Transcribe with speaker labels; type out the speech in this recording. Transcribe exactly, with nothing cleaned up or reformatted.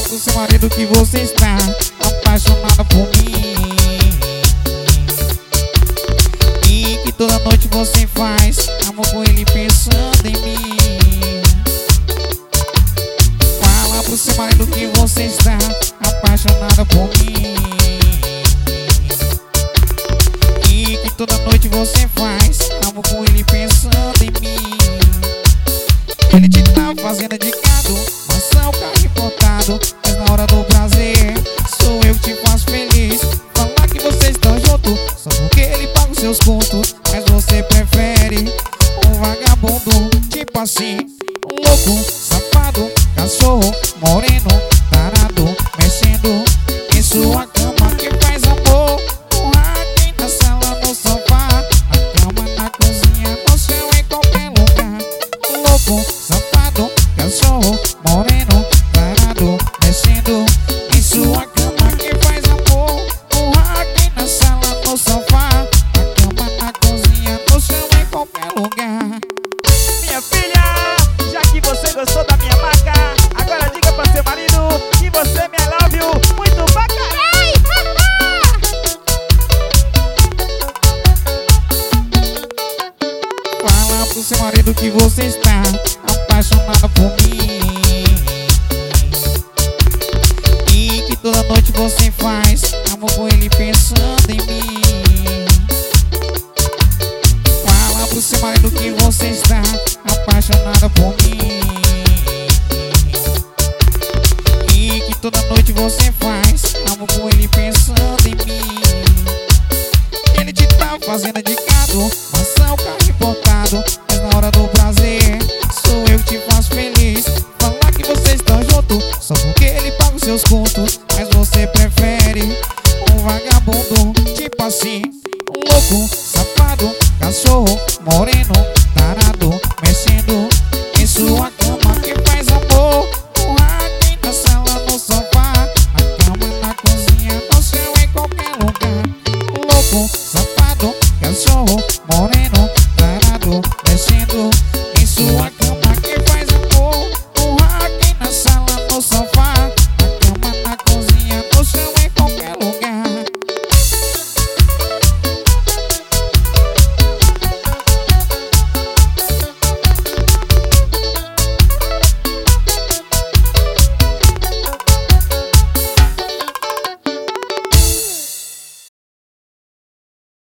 Speaker 1: pro seu marido que você está apaixonada por mim, e que toda noite você faz amor com ele pensando em mim. Fala pro seu marido que você está apaixonada por mim, e que toda noite você faz amor com ele pensando em mim. Ele te tá fazendo de gado, maçã, carro importado, mas na hora do prazer sou eu que te faço feliz. Falar que vocês estão juntos só porque ele paga os seus custos, mas você prefere um vagabundo tipo assim, um louco, safado, cachorro, moreno, tarado, mexendo em sua cama que faz amor. Um aqui na sala, no sofá, na cama, na cozinha, no chão, em qualquer lugar. Um louco, safado, cachorro, moreno, tarado, mexendo em sua cama que faz amor. Um aqui na sala, no sofá, na cama, na cozinha, no chão, em qualquer lugar.
Speaker 2: Minha filha, já que você gostou da minha marca, agora diga pra seu marido que você me love you muito pra caralho.
Speaker 1: Fala pro seu marido que você está apaixonada por mim, e que toda noite você faz amor com ele pensando em mim. Fala pro seu marido que você está apaixonada por mim, e que toda noite você faz amor com ele pensando em mim. Ele te tá fazendo de gado, maçã, carro importado, mas na hora do prazer sou eu que te faço feliz. Falar que vocês estão juntos só porque ele paga os seus custos,